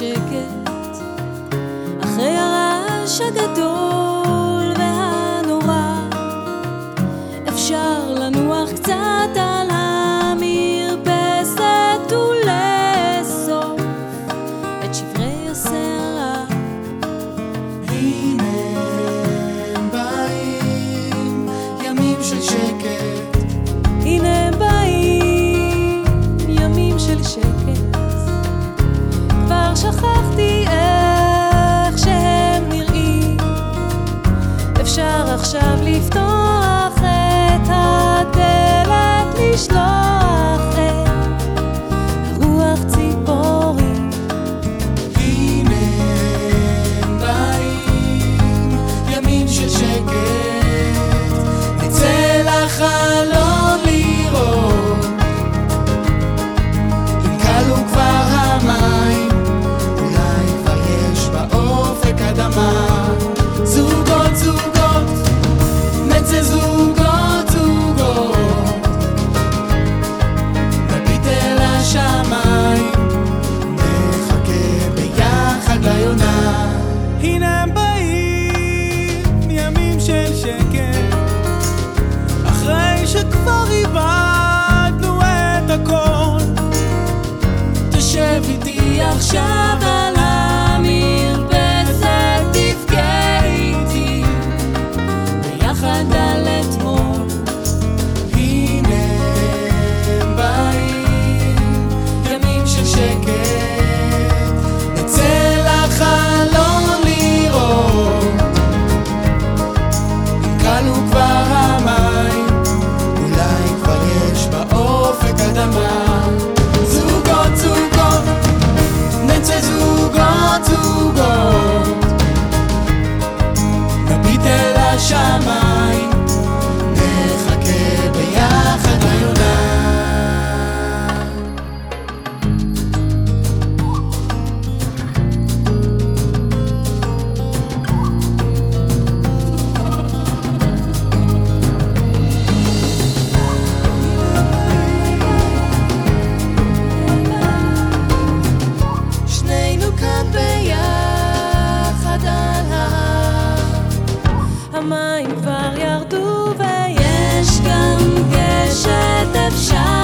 שקט אחרי הרעש הגדול והנורא. אפשר לנוח קצת על המרפסת ולאסוף את שברי הסלע. הנה הם באים ימים של שקט, הנה הם באים ימים של שקט. כבר שכחתי איך שהם נראים. אפשר עכשיו לפתוח את הדלת, לשלוח את הרוח ציפורים. הנה הם באים ימים של שקט, נצא לחלון לראות אם קלו כבר המים, אולי כבר יש באופק אדמה. זוגות זוגות נצא זוגות זוגות, נביט אל השמיים, נחכה ביחד ליונה. הנה הם באים ימים של שקט אחרי שכבר איבדנו את הכל. תשב איתי עכשיו על המרפסת, תבכה איתי ביחד על אתמול. הנה הם באים ימים של שקט, נצא לחלון לראות אם קלו כבר המים, אולי כבר יש באופק אדמה. זוגות זוגות נצא זוגות זוגות, נביט אל השמיים, נחכה ביחד ליונה. שנינו כאן ביחד על ההר, המים כבר ירדו ויש גם קשת, אפשר